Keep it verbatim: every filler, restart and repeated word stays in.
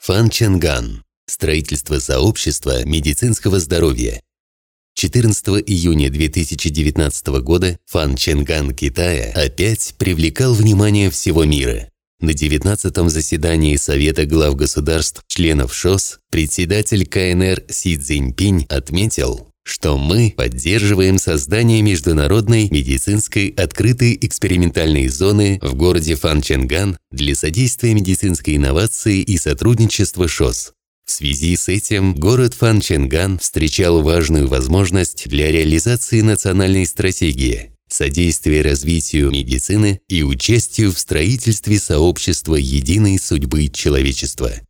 Фанчэнган. Строительство сообщества медицинского здоровья. четырнадцатого июня две тысячи девятнадцатого года Фанчэнган Китая опять привлекал внимание всего мира. На девятнадцатом заседании Совета глав государств, членов ШОС, председатель КНР Си Цзиньпинь отметил, что мы поддерживаем создание международной медицинской открытой экспериментальной зоны в городе Фанчэнган для содействия медицинской инновации и сотрудничества ШОС. В связи с этим город Фанчэнган встречал важную возможность для реализации национальной стратегии, содействия развитию медицины и участию в строительстве сообщества единой судьбы человечества.